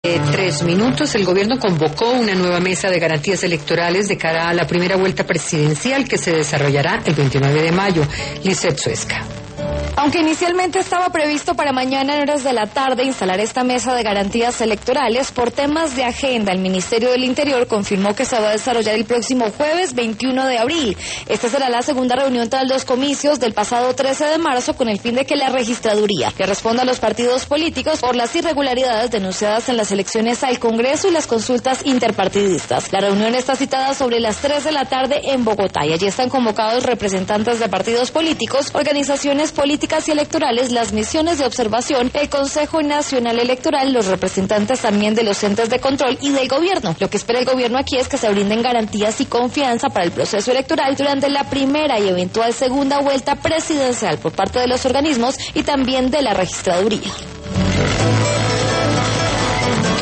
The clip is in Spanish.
3 minutos, el gobierno convocó una nueva mesa de garantías electorales de cara a la primera vuelta presidencial que se desarrollará el 29 de mayo. Lizeth Suezca. Aunque inicialmente estaba previsto para mañana en horas de la tarde instalar esta mesa de garantías electorales, por temas de agenda, el Ministerio del Interior confirmó que se va a desarrollar el próximo jueves 21 de abril. Esta será la segunda reunión tras los comicios del pasado 13 de marzo con el fin de que la registraduría le responda a los partidos políticos por las irregularidades denunciadas en las elecciones al Congreso y las consultas interpartidistas. La reunión está citada sobre las 3 de la tarde en Bogotá y allí están convocados representantes de partidos políticos, organizaciones políticas y electorales, las misiones de observación, el Consejo Nacional Electoral, los representantes también de los entes de control y del gobierno. Lo que espera el gobierno aquí es que se brinden garantías y confianza para el proceso electoral durante la primera y eventual segunda vuelta presidencial por parte de los organismos y también de la registraduría.